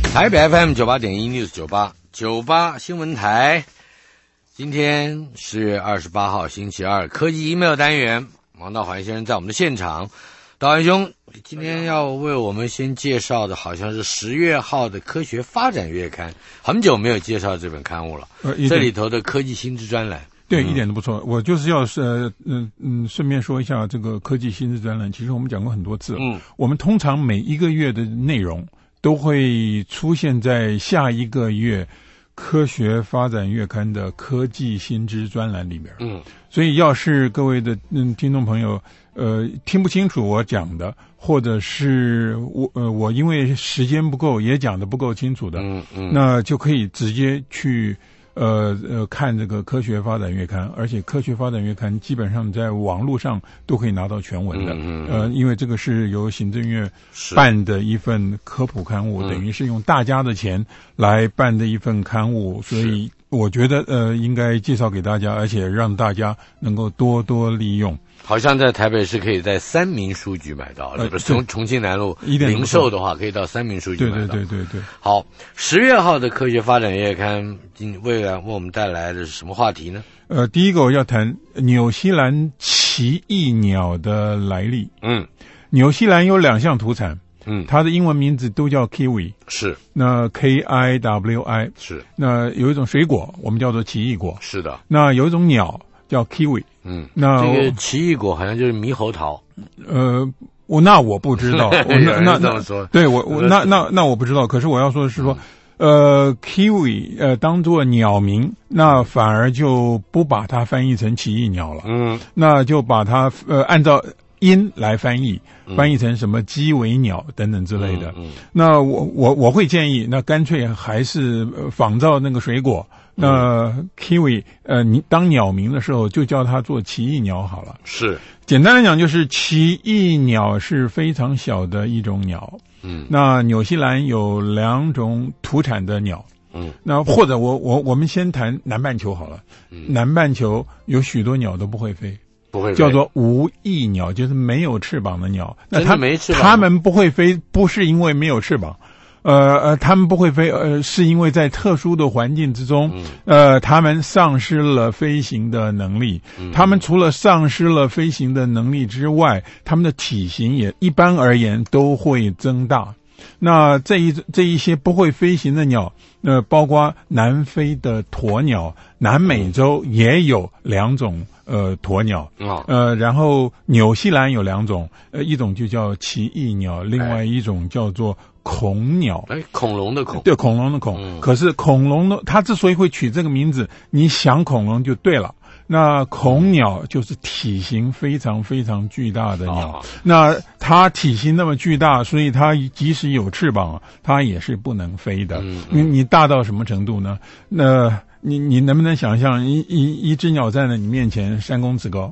台北 FM 98.1 News 98新闻台，今天10月28号星期二，科技 email 单元，王道环先生在我们的现场。道环兄，今天要为我们先介绍的好像是10月号的科学发展月刊，很久没有介绍这本刊物了。这里头的科技新知专栏。 对，一点都不错。我就是要顺便说一下这个科技新知专栏，其实我们讲过很多次。我们通常每一个月的内容都会出现在下一个月科学发展月刊的科技新知专栏里面。所以要是各位的听众朋友听不清楚我讲的，或者是我因为时间不够也讲得不够清楚的，那就可以直接去看这个科学发展月刊，而且科学发展月刊基本上在网络上都可以拿到全文的。因为这个是由行政院办的一份科普刊物，等于是用大家的钱来办的一份刊物，所以我觉得应该介绍给大家，而且让大家能够多多利用。 好像在台北是可以在三民书局买到，从重庆南路零售的话，可以到三民书局买到。对。好，10月号的科学发展月刊，未来为我们带来的是什么话题呢？ 第一个我要谈纽西兰奇异鸟的来历。纽西兰有2项土产。它的英文名字都叫 kiwi， 是那 KIWI 是那有一种水果我们叫做奇异果，是的。那有一种鸟叫 kiwi，那这个奇异果好像就是猕猴桃。 我不知道， 那这么说， 对那我不知道。可是我要说的是说，kiwi 当做鸟名，那反而就不把它翻译成奇异鸟了。那就把它按照音来翻译成什么鸡尾鸟等等之类的。那我会建议，那干脆还是仿照那个水果。那 kiwi 你当鸟名的时候就叫它做奇异鸟好了。是，简单来讲就是奇异鸟是非常小的一种鸟。那纽西兰有2种土产的鸟。那或者我们先谈南半球好了。南半球有许多鸟都不会飞。叫做无翼鸟，就是没有翅膀的鸟。那它们不会飞，不是因为没有翅膀，它们不会飞，是因为在特殊的环境之中，它们丧失了飞行的能力。它们除了丧失了飞行的能力之外，它们的体型也一般而言都会增大。那这一些不会飞行的鸟，包括南非的鸵鸟，南美洲也有2种鸵鸟。然后纽西兰有2种，一种就叫奇异鸟，另外一种叫做恐鸟。 恐龙的恐。 对，恐龙的恐。可是恐龙的它之所以会取这个名字，你想恐龙就对了。那恐鸟就是体型非常非常巨大的鸟。那它体型那么巨大，所以它即使有翅膀，它也是不能飞的。你大到什么程度呢？那你能不能想象一只鸟在你面前3公尺高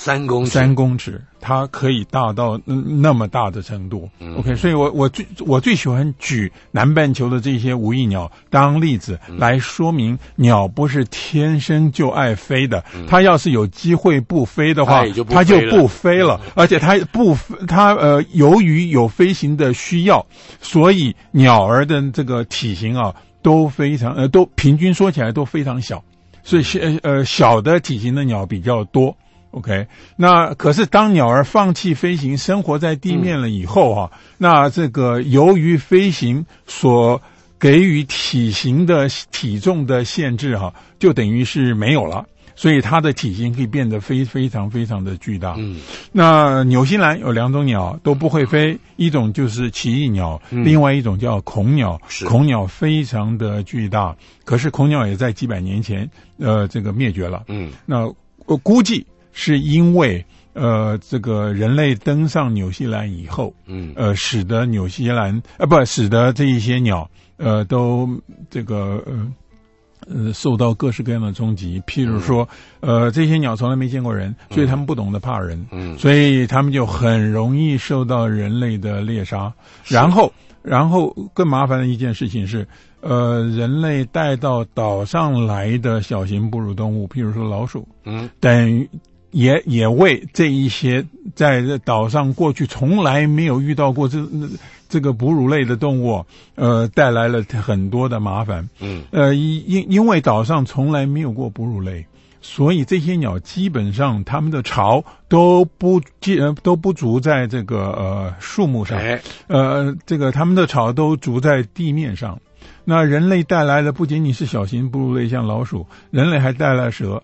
？3公尺，它可以大到那么大的程度。OK， 所以我最喜欢举南半球的这些无翼鸟当例子来说明，鸟不是天生就爱飞的。它要是有机会不飞的话，它就不飞了。而且它由于有飞行的需要，所以鸟儿的这个体型都非常都平均说起来都非常小，所以小的体型的鸟比较多。OK， 那可是当鸟儿放弃飞行，生活在地面了以后那这个由于飞行所给予体重的限制就等于是没有了，所以它的体型可以变得非常非常的巨大。那纽西兰有2种鸟都不会飞，一种就是奇异鸟，另外一种叫恐鸟。恐鸟非常的巨大，可是恐鸟也在几百年前这个灭绝了。那估计是因为这个人类登上纽西兰以后，使得纽西兰使得这一些鸟都这个受到各式各样的冲击。譬如说这些鸟从来没见过人，所以他们不懂得怕人，所以他们就很容易受到人类的猎杀。然后更麻烦的一件事情是人类带到岛上来的小型哺乳动物，譬如说老鼠，等于也为这一些在岛上过去从来没有遇到过这个哺乳类的动物，带来了很多的麻烦。因为岛上从来没有过哺乳类，所以这些鸟基本上它们的巢都不筑在这个树木上，这个它们的巢都筑在地面上。那人类带来的不仅仅是小型哺乳类，像老鼠，人类还带来蛇。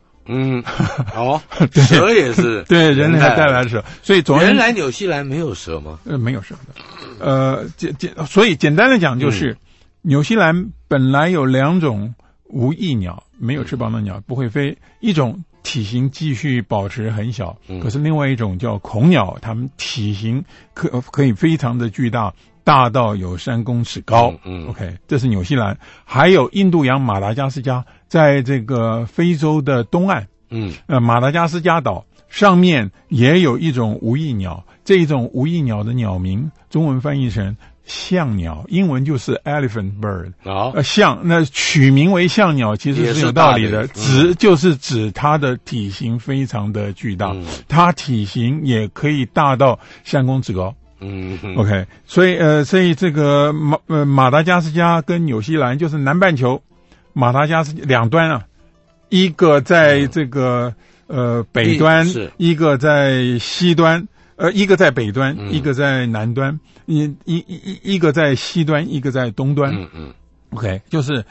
蛇也是对，人类还带来蛇，所以原来纽西兰没有蛇吗？ 没有蛇的。所以简单的讲就是，纽西兰本来有2种无翼鸟，没有翅膀的鸟，不会飞，一种体型继续保持很小，可是另外一种叫恐鸟，它们体型可以非常的巨大，大到有3公尺高。OK， 这是纽西兰。还有印度洋马达加斯加，在这个非洲的东岸，马达加斯加岛上面也有一种无翼鸟，这一种无翼鸟的鸟名中文翻译成象鸟，英文就是 elephant bird。象，那取名为象鸟其实是有道理的，就是指它的体型非常的巨大，它体型也可以大到3公尺高。OK， 所以这个马达加斯加跟纽西兰就是南半球，马达加斯两端啊，一个在这个北端，一个在西端，一个在北端，一个在南端，一个在西端，一个在东端。OK， 就是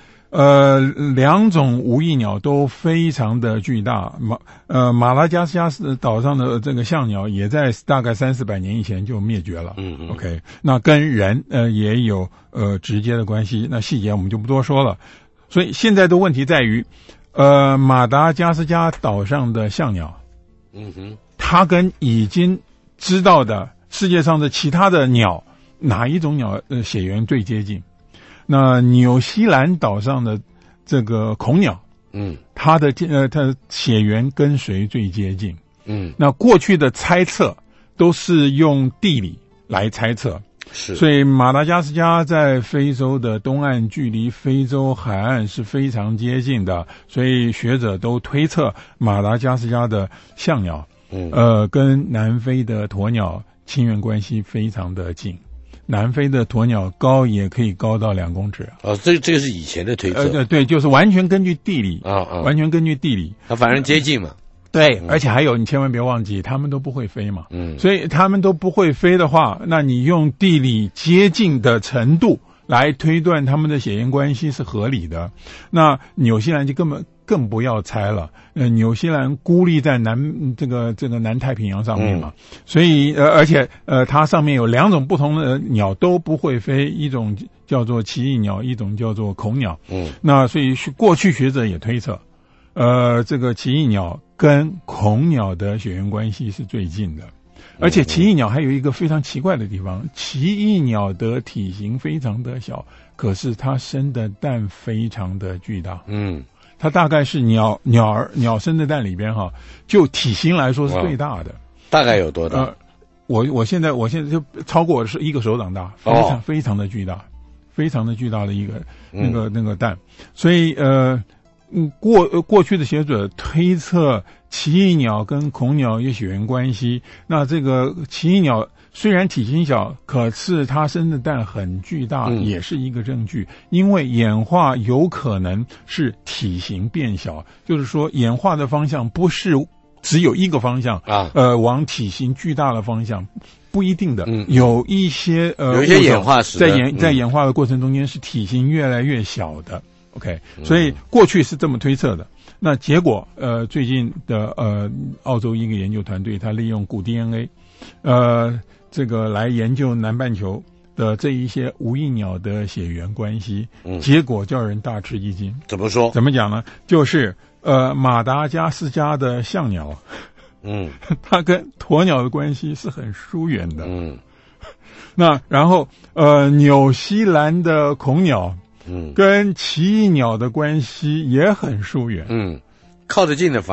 2种无翼鸟都非常的巨大。马达加斯加岛上的这个象鸟也在大概300-400年以前就灭绝了。OK， 那跟人也有直接的关系，那细节我们就不多说了。所以现在的问题在于，马达加斯加岛上的象鸟，它跟已经知道的世界上的其他的鸟，哪一种鸟血缘最接近？那纽西兰岛上的这个恐鸟，它的血缘跟谁最接近？那过去的猜测都是用地理来猜测，所以马达加斯加在非洲的东岸，距离非洲海岸是非常接近的，所以学者都推测马达加斯加的象鸟，跟南非的鸵鸟亲缘关系非常的近。南非的鸵鸟高也可以高到2公尺。 这个是以前的推测。 对，就是完全根据地理完全根据地理。 它反正接近嘛。 对，而且还有你千万别忘记，它们都不会飞嘛。所以它们都不会飞的话，那你用地理接近的程度来推断它们的血缘关系是合理的。那纽西兰就更不要猜了。纽西兰孤立在这个南太平洋上面嘛，所以而且它上面有2种不同的鸟都不会飞，一种叫做奇异鸟，一种叫做恐鸟。那所以过去学者也推测，这个奇异鸟跟恐鸟的血缘关系是最近的。而且奇异鸟还有一个非常奇怪的地方，奇异鸟的体型非常的小，可是它生的蛋非常的巨大。它大概是鸟生的蛋里边就体型来说是最大的。 大概有多大？ 我现在就超过是1个手掌大，非常的巨大，非常的巨大的一个那个蛋。所以过去的学者推测奇异鸟跟恐鸟有血缘关系。那这个奇异鸟虽然体型小，可是它生的蛋很巨大，也是一个证据。因为演化有可能是体型变小，就是说演化的方向不是只有一个方向往体型巨大的方向，不一定的。有一些演化史在演化的过程中间是体型越来越小的。OK， 所以过去是这么推测的。那结果最近的澳洲一个研究团队，他利用古 DNA 这个来研究南半球的这一些无翼鸟的血缘关系，结果叫人大吃一惊。 怎么说？ 怎么讲呢？就是马达加斯加的象鸟，它跟鸵鸟的关系是很疏远的。那然后纽西兰的恐鸟跟奇异鸟的关系也很疏远。 靠得近的反而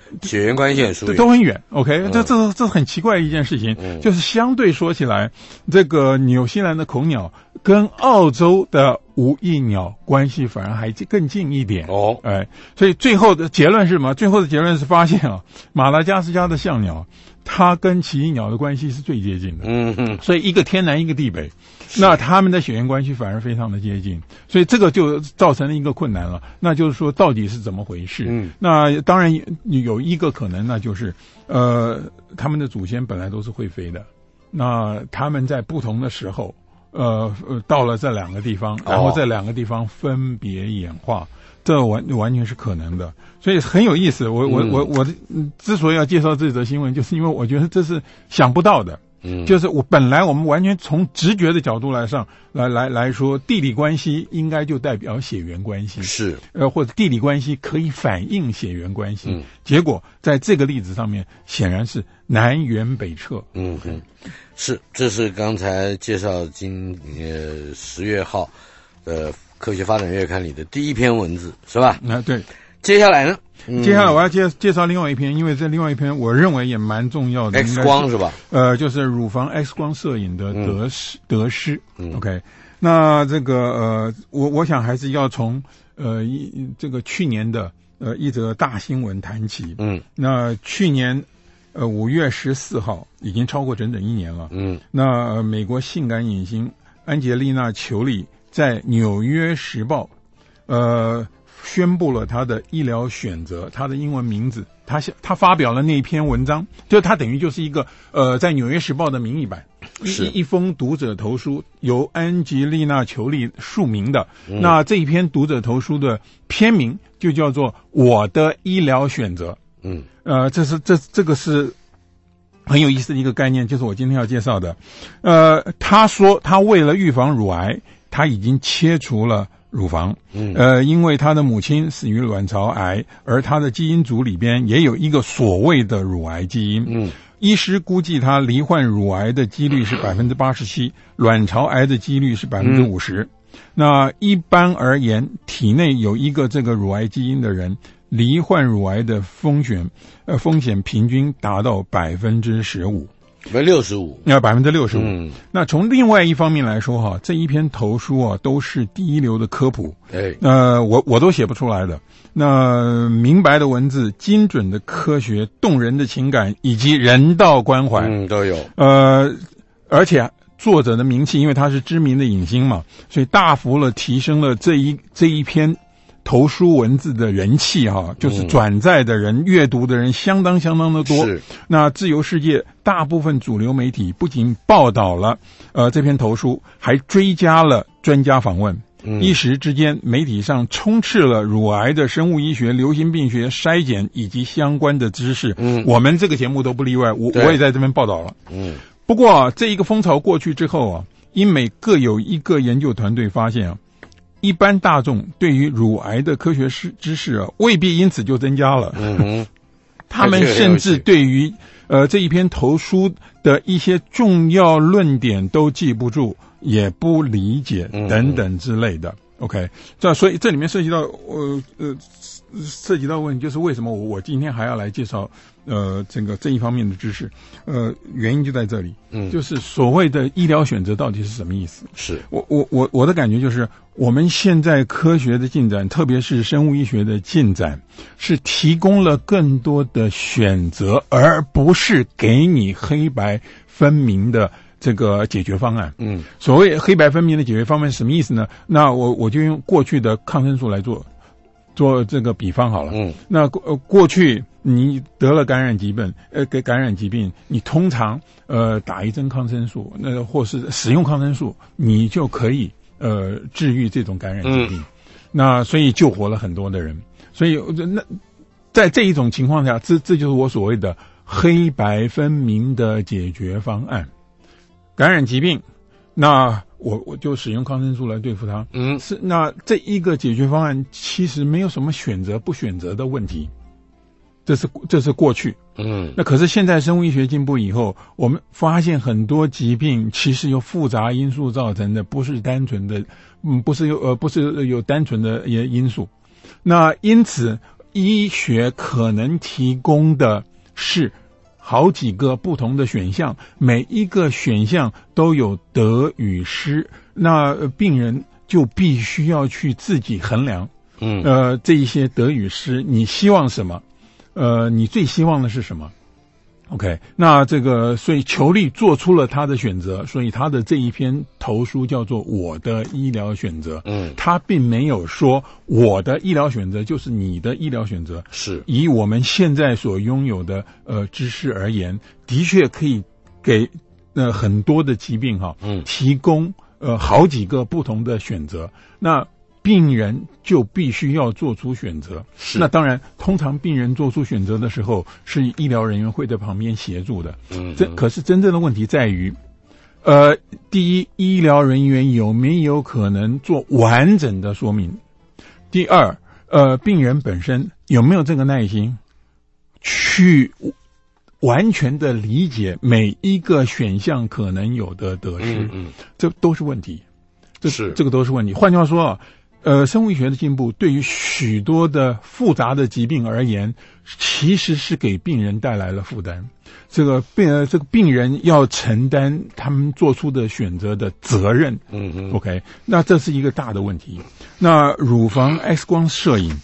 血缘关系很疏远， 都很远。OK，这很奇怪的一件事情，就是相对说起来，这个纽西兰的恐鸟跟澳洲的无翼鸟关系反而还更近一点哦。所以最后的结论是什么？最后的结论是发现啊，马达加斯加的象鸟，它跟奇异鸟的关系是最接近的。所以一个天南一个地北，那他们的血缘关系反而非常的接近，所以这个就造成了一个困难了。那就是说，到底是怎么回事？那当然有一个可能，那就是他们的祖先本来都是会飞的，那他们在不同的时候，到了这两个地方，然后这两个地方分别演化。这完全是可能的，所以很有意思。我之所以要介绍这则新闻，就是因为我觉得这是想不到的。就是我们完全从直觉的角度来说，地理关系应该就代表血缘关系，是或者地理关系可以反映血缘关系。结果在这个例子上面，显然是南辕北辙。 是，这是刚才介绍10月号科学发展月刊里的第一篇文字，是吧？ 对。 接下来呢？ 接下来我要介绍另外一篇，因为这另外一篇我认为也蛮重要的。 X 光是吧？ 就是乳房 X 光摄影的得失。OK， 那这个我想还是要从这个去年的一则大新闻谈起。那去年5月14号已经超过整整1年了。那美国性感影星安吉丽娜·裘丽在《纽约时报》宣布了他的医疗选择，他的英文名字，他发表了那篇文章，就他等于就是一个在《纽约时报》的民意版，一封读者投书，由安吉丽娜·裘丽署名的。那这一篇读者投书的篇名就叫做《我的医疗选择》。这个是很有意思的一个概念，就是我今天要介绍的。他说他为了预防乳癌，他已经切除了乳房。因为他的母亲死于卵巢癌，而他的基因组里边也有一个所谓的乳癌基因。医师估计他罹患乳癌的几率是87%，卵巢癌的几率是50%。那一般而言，体内有一个这个乳癌基因的人，罹患乳癌的风险平均达到15%。65%。那从另外一方面来说哈，这一篇投书啊都是第一流的科普。我都写不出来的。那明白的文字、精准的科学、动人的情感以及人道关怀， 都有。 而且作者的名气，因为他是知名的影星嘛，所以大幅了提升了这一篇投书文字的人气哈，就是转载的人、阅读的人相当的多。那自由世界大部分主流媒体不仅报道了这篇投书，还追加了专家访问。一时之间，媒体上充斥了乳癌的生物医学、流行病学、筛检以及相关的知识。我们这个节目都不例外，我也在这边报道了。不过这一个风潮过去之后啊，英美各有一个研究团队发现啊，一般大众对于乳癌的科学知识啊，未必因此就增加了。他们甚至对于这一篇投书的一些重要论点都记不住，也不理解等等之类的。OK， 所以这里面涉及到问题，就是为什么我今天还要来介绍这一方面的知识？原因就在这里，就是所谓的医疗选择到底是什么意思？是我的感觉就是，我们现在科学的进展，特别是生物医学的进展，是提供了更多的选择，而不是给你黑白分明的这个解决方案。所谓黑白分明的解决方案是什么意思呢？那我就用过去的抗生素来做这个比方好了。那过去你得了感染疾病，你通常打一针抗生素，那或是使用抗生素，你就可以治愈这种感染疾病。那所以救活了很多的人。所以那在这一种情况下，这就是我所谓的黑白分明的解决方案。感染疾病，那我就使用抗生素来对付它。那这一个解决方案其实没有什么选择不选择的问题，这是过去。那可是现在生物医学进步以后，我们发现很多疾病其实有复杂因素造成的，不是单纯的，不是有单纯的因素。那因此医学可能提供的是好几个不同的选项，每一个选项都有得与失，那病人就必须要去自己衡量，这一些得与失，你希望什么？你最希望的是什么？ OK， 那这个所以裘力做出了他的选择，所以他的这一篇投书叫做我的医疗选择。他并没有说我的医疗选择就是你的医疗选择。是以我们现在所拥有的知识而言，的确可以给很多的疾病提供好几个不同的选择。那病人就必须要做出选择。那当然，通常病人做出选择的时候，是医疗人员会在旁边协助的。可是真正的问题在于，第一，医疗人员有没有可能做完整的说明？第二，病人本身有没有这个耐心去完全的理解每一个选项可能有的得失？这都是问题。这个都是问题。换句话说生物医学的进步对于许多的复杂的疾病而言，其实是给病人带来了负担。这个病人要承担他们做出的选择的责任。OK， 那这是一个大的问题。那乳房 X 光摄影，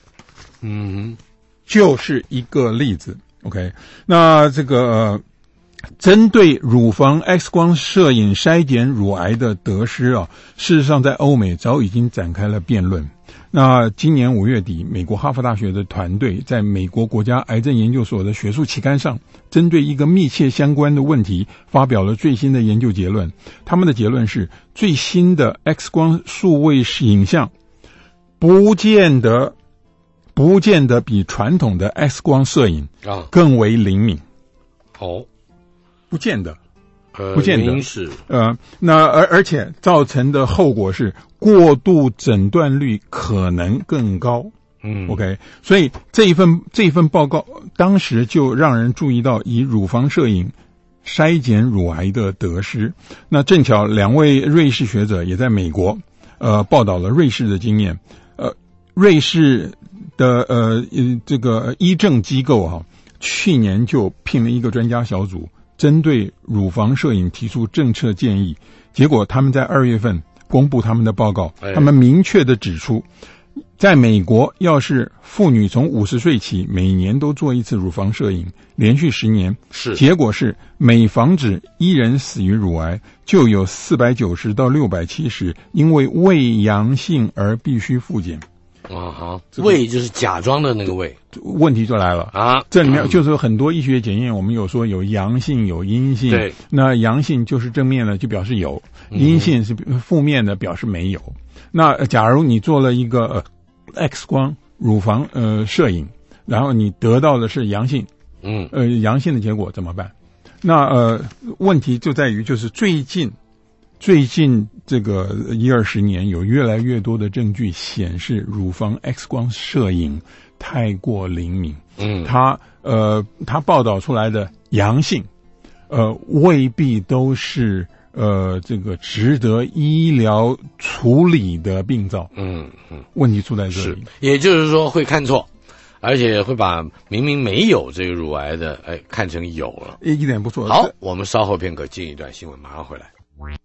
就是一个例子。OK， 那这个针对乳房 X 光摄影筛检乳癌的得失事实上在欧美早已经展开了辩论。那今年5月底，美国哈佛大学的团队在美国国家癌症研究所的学术期刊上，针对一个密切相关的问题发表了最新的研究结论。他们的结论是，最新的 X 光数位影像不见得比传统的 X 光摄影更为灵敏。不见得。是那而且造成的后果是过度诊断率可能更高。OK， 所以这一份报告当时就让人注意到以乳房摄影筛检乳癌的得失。那正巧2位瑞士学者也在美国报道了瑞士的经验。瑞士的这个医政机构去年就聘了一个专家小组，针对乳房摄影提出政策建议。结果他们在2月份公布他们的报告，他们明确地指出，在美国要是妇女从50岁起每年都做一次乳房摄影，连续10年，结果是每防止1人死于乳癌，就有490到670因为胃阳性而必须复检。 胃就是假装的那个胃， 问题就来了这里面就是很多医学检验，我们有说有阳性有阴性。对，那阳性就是正面的，就表示有；阴性是负面的，表示没有。那假如你做了一个X 光乳房摄影，然后你得到的是阳性，阳性的结果怎么办？那问题就在于就是最近这个10-20年有越来越多的证据显示乳房 X 光摄影太过灵敏。它报道出来的阳性未必都是这个值得医疗处理的病灶。问题出在这里。 也就是说会看错，而且会把明明没有这个乳癌的看成有了。 一点不错。 好，我们稍后片刻进一段新闻，马上回来。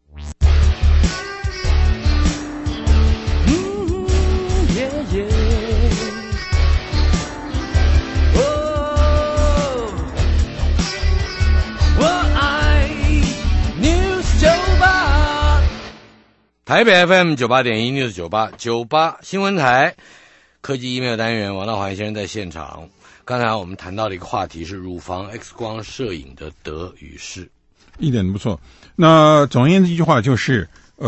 台北 FM 98.1 News 98新闻台科技 email 单元，王道华先生在现场。刚才我们谈到的一个话题是乳房 X 光摄影的得与失。 一点不错。那总而言之一句话就是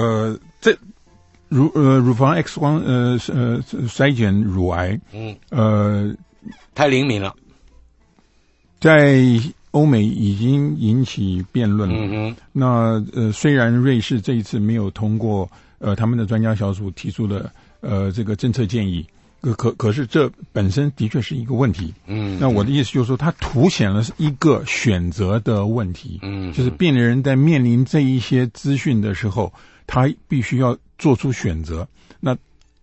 乳房 X 光筛检乳癌太灵敏了， 在欧美已经引起辩论了。那虽然瑞士这一次没有通过他们的专家小组提出的这个政策建议，可是这本身的确是一个问题。那我的意思就是说，它凸显了一个选择的问题。就是病人在面临这一些资讯的时候，他必须要做出选择。那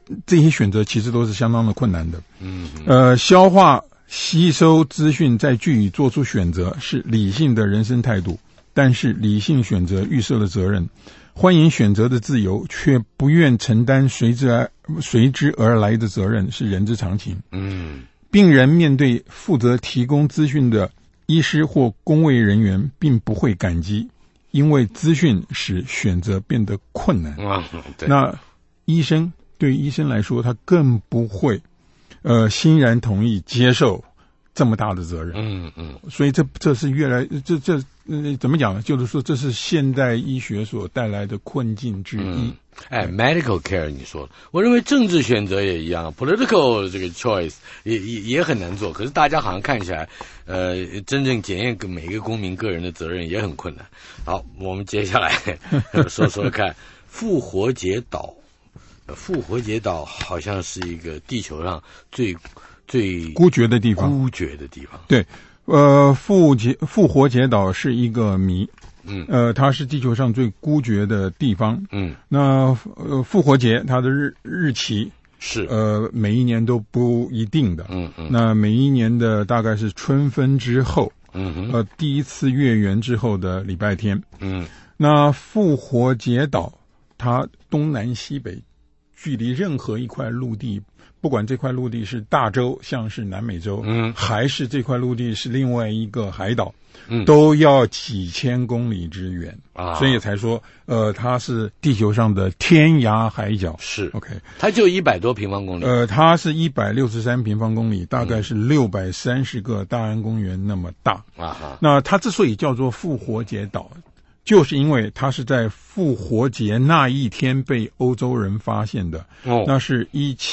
这些选择其实都是相当的困难的。消化吸收资讯再据以做出选择是理性的人生态度，但是理性选择预设了责任，欢迎选择的自由，却不愿承担随之而来的责任是人之常情。病人面对负责提供资讯的医师或公卫人员并不会感激，因为资讯使选择变得困难。那对于医生来说，他更不会欣然同意接受这么大的责任。所以这是越来怎么讲呢？就是说这是现代医学所带来的困境之一。 medical care 你说，我认为政治选择也一样 ，political 这个 choice 也很难做。可是大家好像看起来，真正检验每个公民个人的责任也很困难。好，我们接下来说说看，复活节岛。复活节岛好像是一个地球上最孤绝的地方。对，复活节岛是一个谜。它是地球上最孤绝的地方。那复活节它的日期是每一年都不一定的。那每一年的大概是春分之后。第一次月圆之后的礼拜天。那复活节岛它东南西北距离任何一块陆地，不管这块陆地是大洲，像是南美洲，还是这块陆地是另外一个海岛，都要几千公里之远。所以才说它是地球上的天涯海角。 是 OK， 它就100多平方公里。 它是163平方公里，大概是630个大安公园那么大。那它之所以叫做复活节岛，就是因为它是在复活节那一天被欧洲人发现的。那是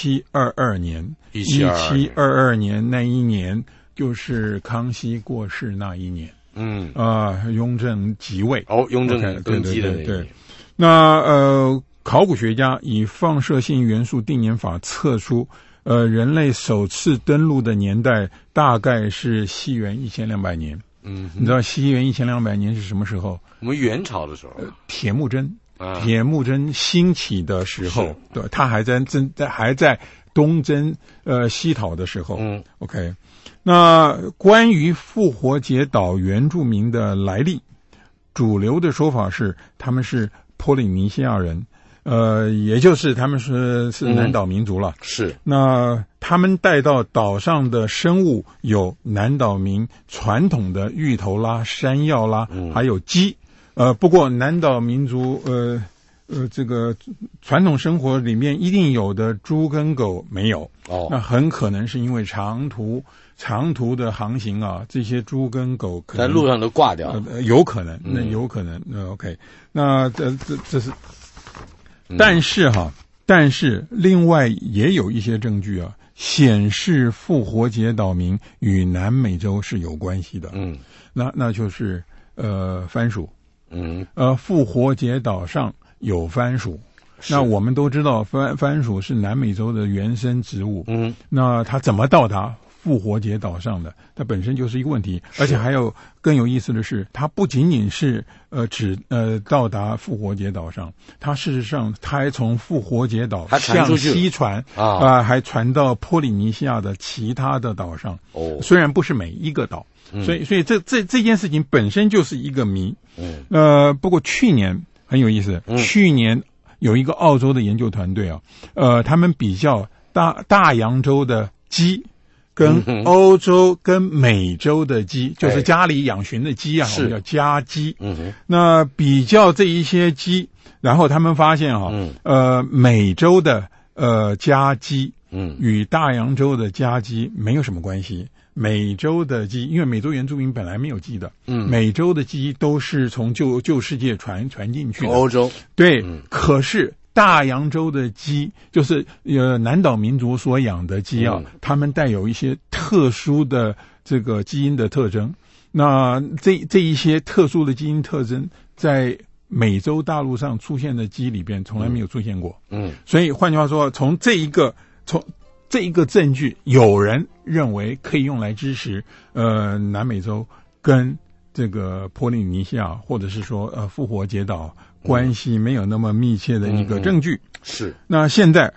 1722年。1722年那一年就是康熙过世那一年。雍正即位。 雍正登基的那一年。 对。那考古学家以放射性元素定年法测出，人类首次登陆的年代大概是西元1200年。你知道西元1200年是什么时候？ 我们元朝的时候。 铁木真兴起的时候。对，他还在东征西讨的时候。OK， 那关于复活节岛原住民的来历，主流的说法是他们是波利尼西亚人。也就是他们是南岛民族了。是。那他们带到岛上的生物有南岛民传统的芋头啦、山药啦，还有鸡。不过南岛民族这个传统生活里面一定有的猪跟狗没有。那很可能是因为长途的航行啊，这些猪跟狗可能在路上都挂掉了。 有可能，那有可能。OK， 那这是。但是另外也有一些证据啊，显示复活节岛民与南美洲是有关系的。那就是番薯。复活节岛上有番薯。那我们都知道番薯是南美洲的原生植物。那它怎么到达复活节岛上的？它本身就是一个问题。而且还有更有意思的是，它不仅仅是只到达复活节岛上，它事实上它还从复活节岛向西传还传到波利尼西亚的其他的岛上。虽然不是每一个岛。所以这件事情本身就是一个谜。不过去年很有意思。去年有一个澳洲的研究团队他们比较大洋洲的鸡跟欧洲跟美洲的鸡，就是家里养驯的鸡我们叫家鸡。那比较这一些鸡，然后他们发现美洲的家鸡与大洋洲的家鸡没有什么关系。美洲的鸡，因为美洲原住民本来没有鸡的。美洲的鸡都是从旧世界传进去的。 欧洲。 对。可是大洋洲的鸡，就是南岛民族所养的鸡它们带有一些特殊的这个基因的特征。那这一些特殊的基因特征在美洲大陆上出现的鸡里边从来没有出现过。所以换句话说，从这一个证据，有人认为可以用来支持南美洲跟这个波利尼西亚或者是说复活节岛关系没有那么密切的一个证据。是。那现在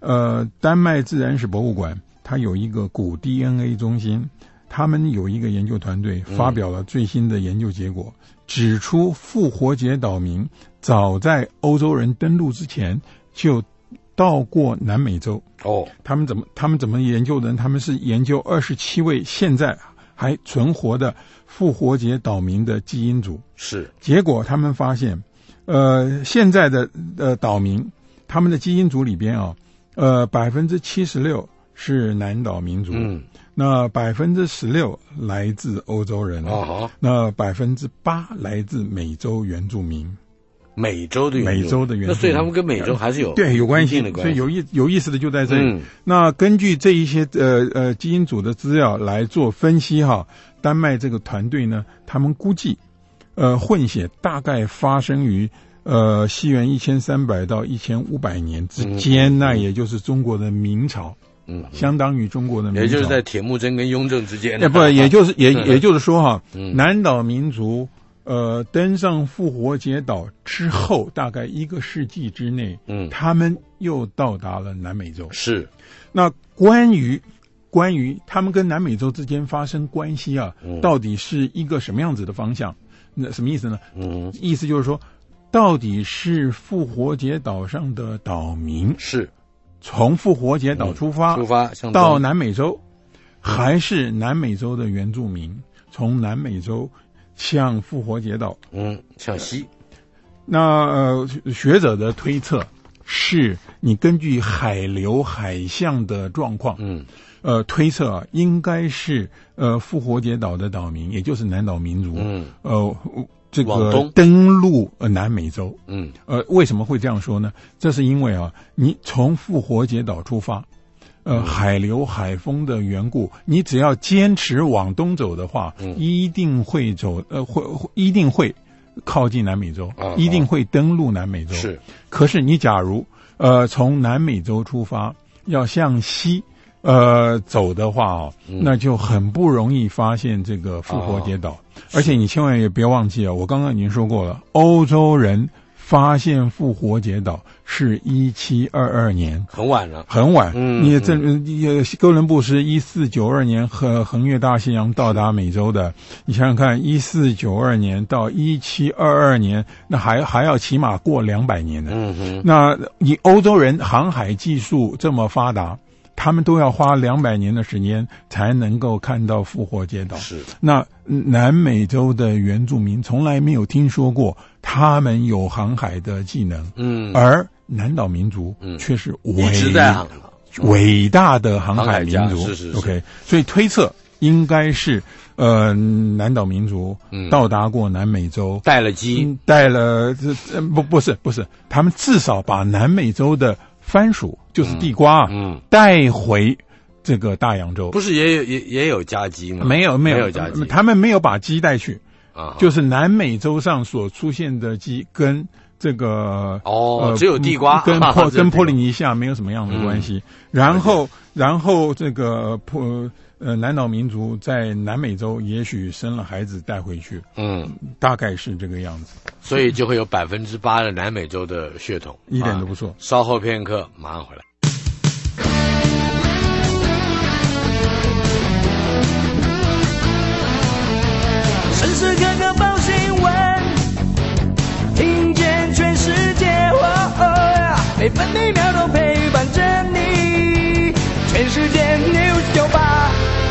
丹麦自然史博物馆它有一个古 DNA 中心，他们有一个研究团队发表了最新的研究结果，指出复活节岛民早在欧洲人登陆之前就到过南美洲。他们怎么研究的呢？他们是研究27位现在还存活的复活节岛民的基因组。 是， 结果他们发现现在的岛民他们的基因组里边76%是南岛民族，那16%来自欧洲人，那8%来自美洲原住民。美洲的原住民， 那所以他们跟美洲还是有有关系的关系。所以有意思的就在这里。那根据这一些基因组的资料来做分析丹麦这个团队呢，他们估计混血大概发生于西元1300到1500年之间，那也就是中国的明朝。相当于中国的明朝， 也就是在铁木真跟雍正之间。 也就是说南岛民族登上复活节岛之后，大概1个世纪之内，他们又到达了南美洲。 是， 那关于他们跟南美洲之间发生关系到底是一个什么样子的方向？那什么意思呢？意思就是说，到底是复活节岛上的岛民是从复活节岛出发到南美洲，还是南美洲的原住民从南美洲向复活节岛向西？ 那学者的推测是，你根据海流海象的状况，推测应该是复活节岛的岛民，也就是南岛民族，这个登陆南美洲。为什么会这样说呢？这是因为你从复活节岛出发，海流海风的缘故，你只要坚持往东走的话，一定会一定会靠近南美洲，一定会登陆南美洲。 是， 可是你假如从南美洲出发，要向西走的话那就很不容易发现这个复活节岛。而且你千万也别忘记我刚刚已经说过了，欧洲人发现复活节岛是1722年， 很晚了， 很晚。哥伦布是1492年横越大西洋到达美洲的。你想想看，1492年到1722年，那还要起码过200年呢。那你欧洲人航海技术这么发达，他们都要花200年的时间才能够看到复活节岛。 是， 那南美洲的原住民从来没有听说过他们有航海的技能。而南岛民族却是伟大的航海民族。 是 OK， 所以推测应该是南岛民族到达过南美洲， 带了鸡， 不是，他们至少把南美洲的番薯就是地瓜带回这个大洋洲。 不是也有家鸡吗？ 没有家鸡， 他们没有把鸡带去就是南美洲上所出现的鸡跟这个只有地瓜跟波利尼西亚没有什么样的关系。然后这个南岛民族在南美洲也许生了孩子带回去，大概是这个样子。 所以就会有8%的南美洲的血统， 一点都不错。 稍后片刻，马上回来。 时时刻刻报新闻，听见全世界，每分每秒都陪伴着你，全世界 News 98。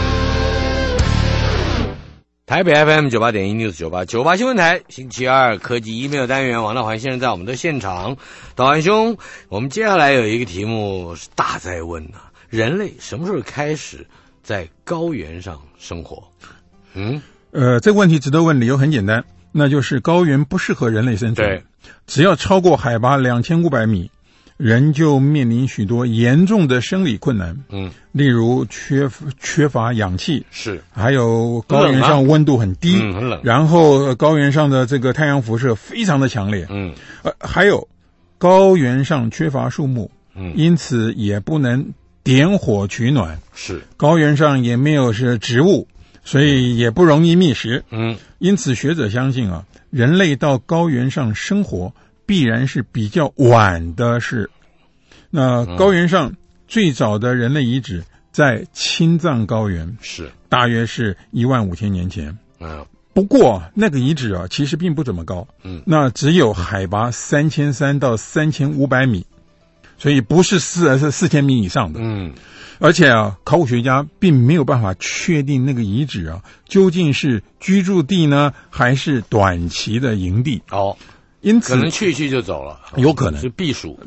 台北 FM 98.1 News 98新闻台，星期二科技 email 单元，王道环先生在我们的现场。导环兄，我们接下来有一个题目是大在问人类什么时候开始在高原上生活？ 这个问题值得问，理由很简单，那就是高原不适合人类生存。 对， 只要超过海拔2500米，人就面临许多严重的生理困难。例如缺乏氧气， 是， 还有高原上温度很低， 很冷， 然后高原上的这个太阳辐射非常的强烈，还有高原上缺乏树木，因此也不能点火取暖， 是， 高原上也没有是植物，所以也不容易觅食，因此学者相信人类到高原上生活必然是比较晚的事。那高原上最早的人类遗址在青藏高原， 是大约是15000年前。不过那个遗址啊，其实并不怎么高，那只有海拔3300到3500米，所以不是4000米以上的。而且啊，考古学家并没有办法确定那个遗址啊究竟是居住地呢，还是短期的营地。因此可能去就走了， 有可能是避暑。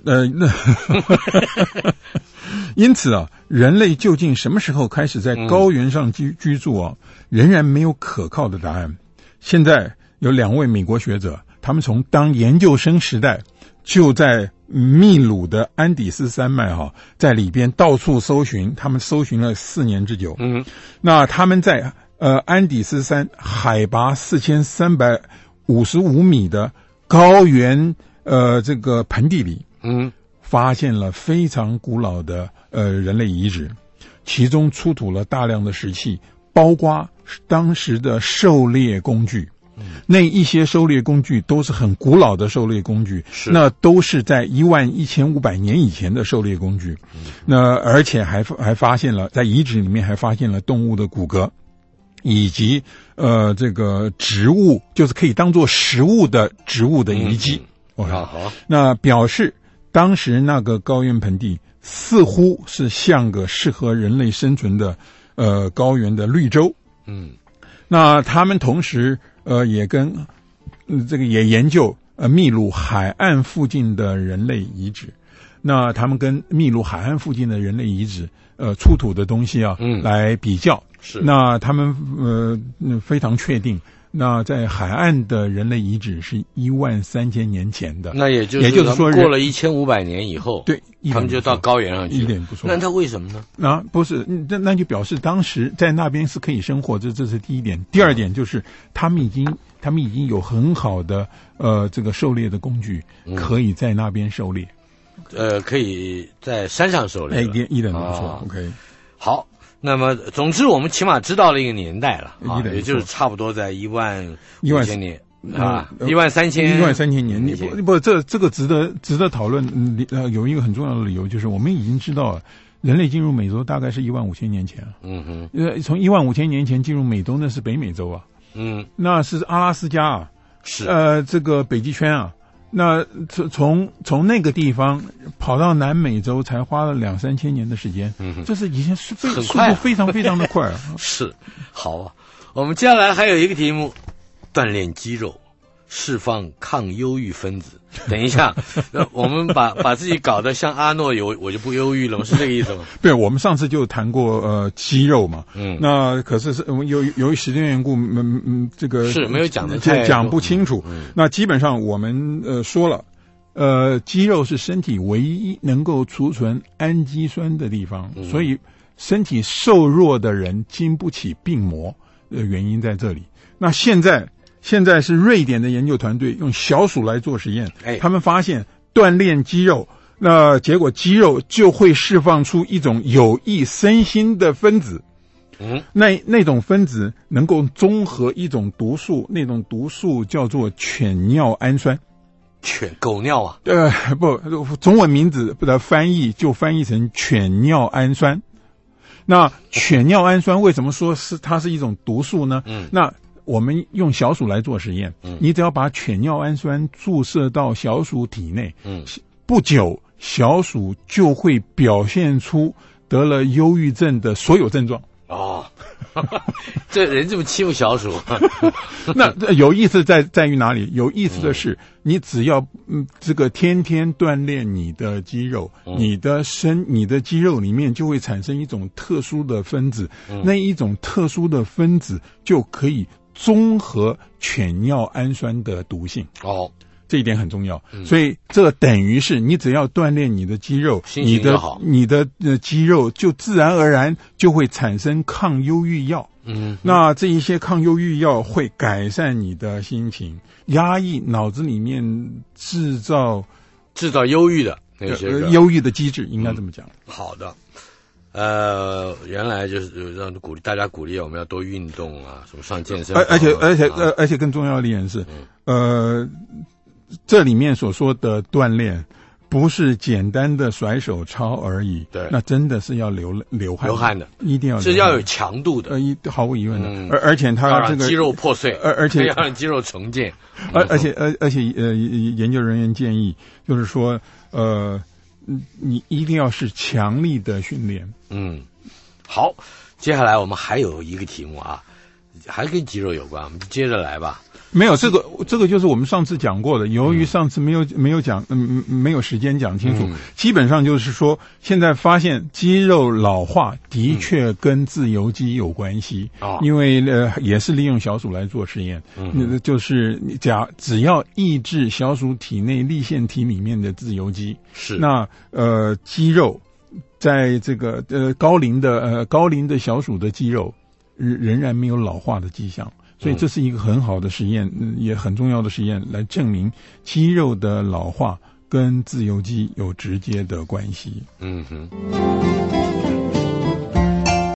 因此啊，人类究竟什么时候开始在高原上居住啊，仍然没有可靠的答案。现在有2位美国学者，他们从当研究生时代就在秘鲁的安第斯山脉在里边到处搜寻，他们搜寻了4年之久。那他们在安第斯山海拔4355米的高原这个盆地里，发现了非常古老的人类遗址，其中出土了大量的石器，包括当时的狩猎工具。那一些狩猎工具都是很古老的狩猎工具，那都是在11500年以前的狩猎工具。那而且还发现了，在遗址里面还发现了动物的骨骼，以及这个植物，就是可以当做食物的植物的遗迹。那表示当时那个高原盆地似乎是像个适合人类生存的高原的绿洲。那他们同时也跟也研究秘鲁海岸附近的人类遗址。那他们跟秘鲁海岸附近的人类遗址出土的东西来比较。那他们非常确定，那在海岸的人类遗址是13000年前的。那也就是说过了1500年以后， 对， 他们就到高原上去了， 一点不错。 那他为什么呢？ 不是，那就表示当时在那边是可以生活，这是第一点。第二点就是他们已经有很好的这个狩猎的工具，可以在那边狩猎。 可以在山上狩猎。 一点都不错。OK， 好。那么，总之我们起码知道了一个年代了也就是差不多在15000年13000 年。不，这个值得讨论。有一个很重要的理由，就是我们已经知道了，人类进入美洲大概是15000年前。从15000年前进入美洲，那是北美洲啊。那是阿拉斯加啊。 是这个北极圈啊。那从那个地方跑到南美洲才花了2-3千年的时间。这是已经速度非常非常的快啊。 是，好啊。我们接下来还有一个题目，锻炼肌肉，释放抗忧郁分子。等一下，我们把自己搞得像阿诺我就不忧郁了吗？是这个意思吗？ 对，我们上次就谈过肌肉嘛。那可是由于时间缘故，这个是没有讲的讲不清楚。那基本上我们说了，肌肉是身体唯一能够储存氨基酸的地方，所以身体瘦弱的人经不起病魔的原因在这里。那现在是瑞典的研究团队用小鼠来做实验，他们发现锻炼肌肉，那结果肌肉就会释放出一种有益身心的分子。那种分子能够中和一种毒素，那种毒素叫做犬尿氨酸。 狗尿啊？ 不，中文名字的翻译就翻译成犬尿氨酸。那犬尿氨酸为什么说它是一种毒素呢？那我们用小鼠来做实验，你只要把犬尿氨酸注射到小鼠体内，不久小鼠就会表现出得了忧郁症的所有症状。 这人这么欺负小鼠。 那有意思在于哪里？有意思的是，你只要这个天天锻炼你的肌肉，你的肌肉里面就会产生一种特殊的分子，那一种特殊的分子就可以中和犬尿氨酸的毒性。这一点很重要。所以这等于是你只要锻炼你的肌肉，你的肌肉就自然而然就会产生抗忧郁药。那这一些抗忧郁药会改善你的心情，压抑脑子里面制造忧郁的那些忧郁的机制，应该这么讲。 好的。原来就是让大家鼓励我们要多运动啊，什么上健身房。 而且更重要的一点是，这里面所说的锻炼不是简单的甩手操而已， 对， 那真的是要流汗的， 一定要是要有强度的， 毫无疑问的，而且它这个肌肉破碎， 而且要让肌肉重建， 而且研究人员建议就是说，你一定要是强力的训练。 好，接下来我们还有一个题目啊，还跟肌肉有关，我们接着来吧。 没有，这个就是我们上次讲过的。由于上次没有讲，没有时间讲清楚。基本上就是说，现在发现肌肉老化的确跟自由基有关系。因为也是利用小鼠来做实验。就是只要抑制小鼠体内粒线体里面的自由基， 是那肌肉在这个高龄的小鼠的肌肉仍然没有老化的迹象。所以这是一个很好的实验，也很重要的实验，来证明肌肉的老化跟自由基有直接的关系。